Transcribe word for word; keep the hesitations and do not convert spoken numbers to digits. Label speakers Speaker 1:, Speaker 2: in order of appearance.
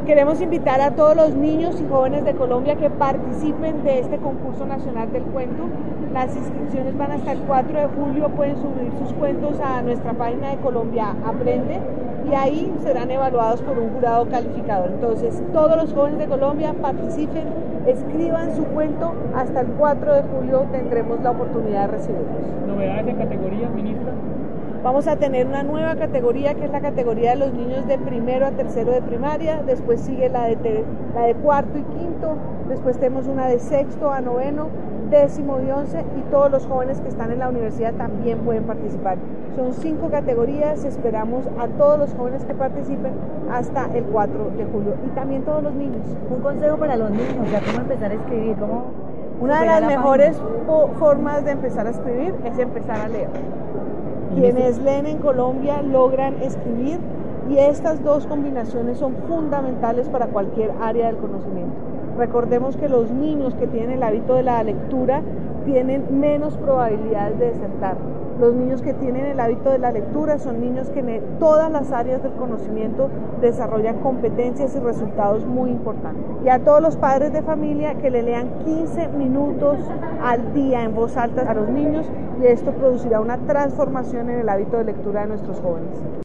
Speaker 1: Queremos invitar a todos los niños y jóvenes de Colombia que participen de este concurso nacional del cuento. Las inscripciones van hasta el cuatro de julio, pueden subir sus cuentos a nuestra página de Colombia Aprende y ahí serán evaluados por un jurado calificador. Entonces, todos los jóvenes de Colombia participen, escriban su cuento, hasta el cuatro de julio tendremos la oportunidad de recibirlos.
Speaker 2: ¿Novedades en categorías, ministra?
Speaker 1: Vamos a tener una nueva categoría que es la categoría de los niños de primero a tercero de primaria, después sigue la de, ter- la de cuarto y quinto, después tenemos una de sexto a noveno, décimo y once, y todos los jóvenes que están en la universidad también pueden participar. Son cinco categorías, esperamos a todos los jóvenes que participen hasta el cuatro de julio y también todos los niños.
Speaker 3: Un consejo para los niños, o sea, cómo empezar a escribir, cómo...
Speaker 1: Una de las mejores po- formas de empezar a escribir es empezar a leer. Quienes leen en Colombia logran escribir y estas dos combinaciones son fundamentales para cualquier área del conocimiento. Recordemos que los niños que tienen el hábito de la lectura tienen menos probabilidades de desertar. Los niños que tienen el hábito de la lectura son niños que en todas las áreas del conocimiento desarrollan competencias y resultados muy importantes. Y a todos los padres de familia que le lean quince minutos al día en voz alta a los niños, y esto producirá una transformación en el hábito de lectura de nuestros jóvenes.